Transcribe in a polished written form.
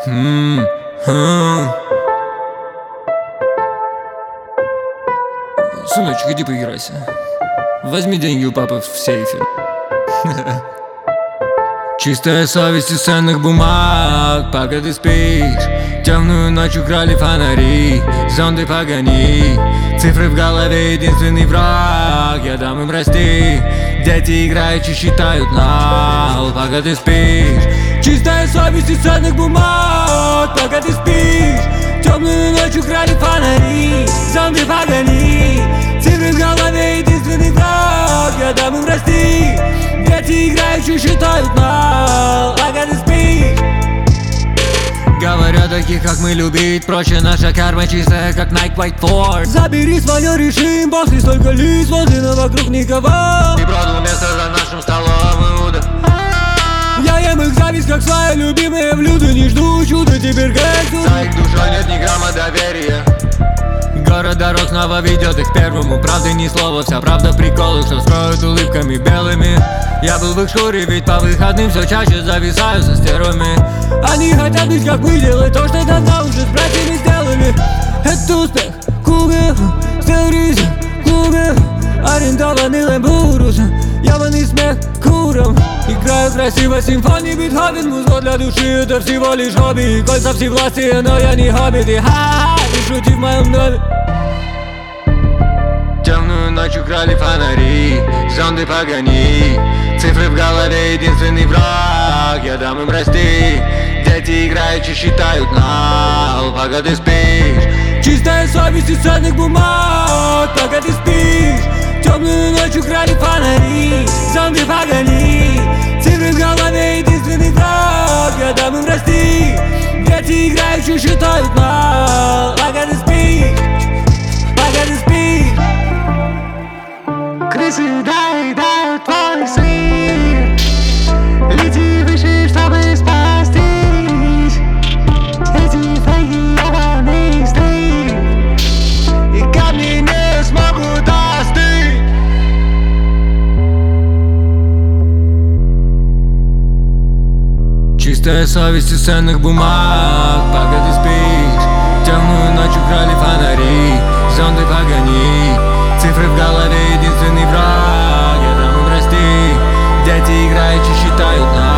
Сыночек, иди поиграйся. Возьми деньги у папы в сейфе. Чистая совесть из ценных бумаг, пока ты спишь. Темную ночь украли фонари, зонды погони. Цифры в голове единственный враг, я дам им расти. Дети играючи считают нал, пока ты спишь. Чистая совесть из ценных бумаг, пока ты спишь. Темную ночь украли фонари, зонды погони. Цифры в голове единственный враг, я дам им расти. Дети играючи считают нал, пока ты спишь. Говорят, таких как мы любить проще. Наша карма чистая, как Nike White Force. Забери свое, решим, бахни столько лиц возле, но вокруг никого. И продал место за нашим столом, Иуда. Я ем их зависть, как свои любимые блюда. Не жду чуда, теперь как тут. За их душой нет ни грамма доверия. Город дорог снова ведет их к первому. Правды ни слова, вся правда в приколах, что строят улыбками белыми. Я был в их шкуре, ведь по выходным все чаще зависаю со стервами. Они хотят быть как мы, делать то, что давно уже с братьями сделали. Это успех, кубе, стеризм, кубе. Арендованный Лэмбурус, явный смех куром. Играю красиво симфонии, Бетховен. Музыка для души, это всего лишь хобби. Кольца всевластия, но я не хоббит. И ха-ха, не шути в моем доме. Темную ночь украли фонари, зонды погони. Цифры в голове единственный враг, я дам им расти. Дети играючи считают нал, пока ты спишь. Чистая совесть из ценных бумаг, пока ты спишь. Темную ночь украли фонари, зонды погони. Цифры в голове единственный враг, я дам им расти. Дети играючи считают нал, пока ты спишь. Пока ты спишь. Крысы доедают твой свет. Лети выше, чтобы спастись. Эти фейки ебаный стыд, и камни не смогут остыть. Чистая совесть из ценных бумаг, пока ты спишь. Темную ночь украли фонари, зонды погони. Цифры в голове единственный враг, я дам им расти. Дети играючи считают нас.